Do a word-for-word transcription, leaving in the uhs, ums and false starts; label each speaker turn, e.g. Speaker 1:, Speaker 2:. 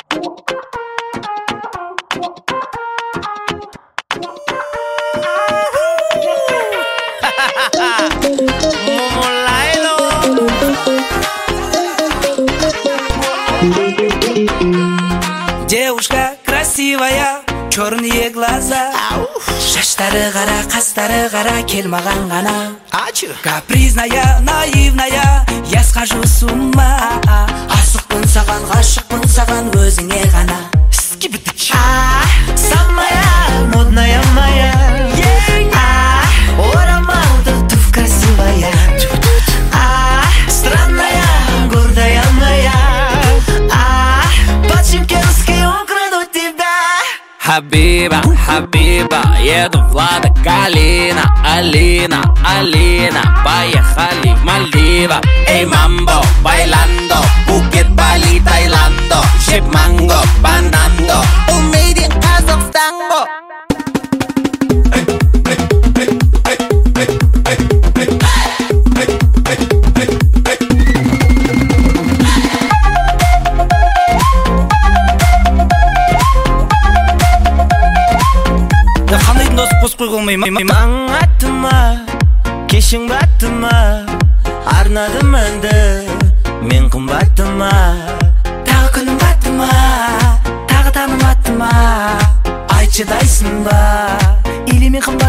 Speaker 1: Девушка красивая, черные глаза, шаштары қара, қастары қара, кел маған ғана. Капризная, наивная, я схожу с ума. Асықпын саған, ғашықпын саған, өзіңе ғана.
Speaker 2: Самая модная моя, орамалды туф красивая, странная, гордая моя, по-чемкенски украду тебя.
Speaker 3: Хабиба, Хабиба, еду в Лада Калина, Алина, Алина, поехали в Мальдива. Эй, мамбо, bailando, Пукет, Бали, Таиландо, Шип манго, бандандо, Made in Kazakhstan.
Speaker 1: Қандай дос бос қой қылмай
Speaker 2: Маң аттыма, кешің баттыма, арнадым әнді мен қымбаттыма.
Speaker 1: Тағы күнім баттыма, тағы таным аттыма, айтшы дайсың ба, или мен қымбат